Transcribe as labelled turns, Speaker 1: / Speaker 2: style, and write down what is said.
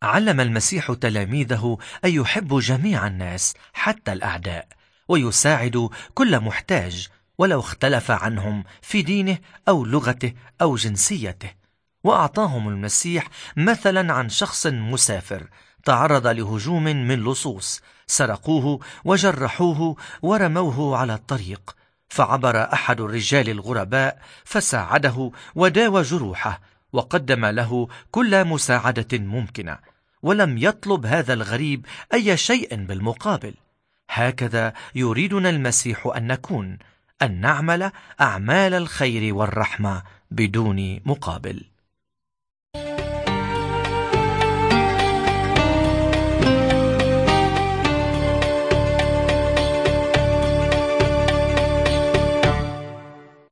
Speaker 1: علم المسيح تلاميذه أن يحبوا جميع الناس حتى الأعداء، ويساعد كل محتاج ولو اختلف عنهم في دينه أو لغته أو جنسيته. وأعطاهم المسيح مثلا عن شخص مسافر تعرض لهجوم من لصوص، سرقوه وجرحوه ورموه على الطريق، فعبر أحد الرجال الغرباء فساعده وداوى جروحه وقدم له كل مساعدة ممكنة، ولم يطلب هذا الغريب أي شيء بالمقابل. هكذا يريدنا المسيح أن نكون، أن نعمل أعمال الخير والرحمة بدون مقابل.